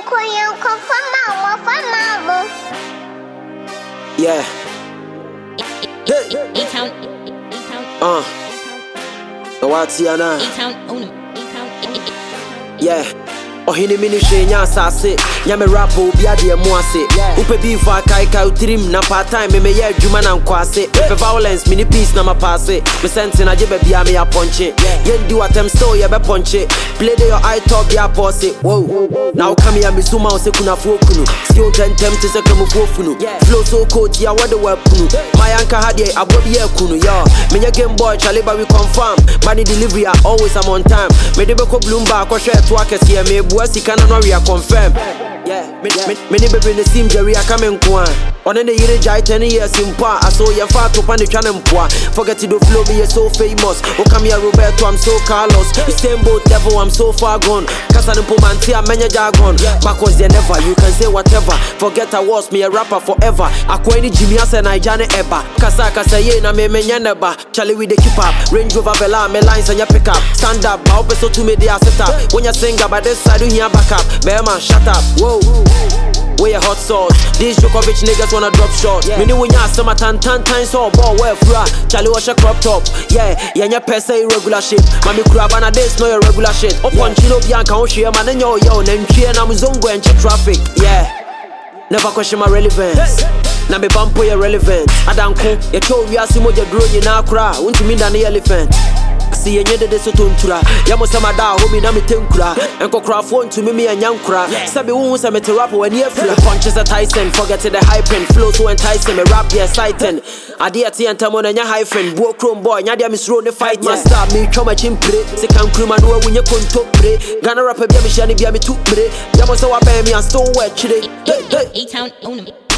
Yeah. What's your name? Yeah. Oh, he mini shenya sase. Nyame rapo bi ade mu ase. Upe bi fa kai kai utrim na part time me ye adwuma na nkwase. Pe violence mini peace na ma pass. Me sente na je be bia me ya ponche. Ye ndi watem still ye be ponche. Play the your eye talk ya pause. Whoa. Now come here me suma o se kuna fu okunu. Skill tentem te se kemu fu ofunu. Flow so coach ya what the weaponu. My anka hade abobi e kunu yo. Me ye game boy chale ba we confirm. Money delivery always I'm on time. Me de be ko Bloomberg ko hwe to akese me Wasi kana no we confirm. Yeah, many baby in the sim Jerry I come in kwa. On the year jai 10 years in pa. I saw your fat up on the channel poa. Forget to do flow me you're so famous. Oh come here Roberto I'm so Carlos. The same boat devil I'm so far gone. Kasa nimpo manti I'm many jargon. Backwards they never you can say whatever. Forget I was me a rapper forever. Akwa ni Jimmy Asa na ijane eba. Kasa ye na me menya neba. Charlie with the keep up. Range Rover Vela me lines and ya pick up. Stand up. Bao peso to me they are set up. When you sing about this side you hear back up. Man shut up. Whoa. Where hot sauce? These Djokovic niggas wanna drop short. Meaning when you ask them a tan so ball where fra. Charlie wash a crop top. Yeah, nya pesa irregular shit. Mami kurabana this no your regular shit. Up on Chino Bianca on share man yo and I'm zongo and check traffic. Yeah. Never question my relevance. Na me bampo ya relevant. Adanko, ya cho we asimo je grow you na kra. Won't me than the elephant. See you de so tontura. Yamo sama da homie na me tenkura. Enko craft phone to me and yankura. Sabi won say me to rap when you feel punches at Tyson. Forget the hype and flow so enticing. Me rap yeah exciting. Adi ati antamon nya hyphen. Bo chrome boy nya dia me throw the fight. My star me choma chimpre. Se kan kruma no when you konto pre. Gana rapper bia me shani bia me tu pre. Yamo so wa be me and still work chide. Hey. A-Town own him.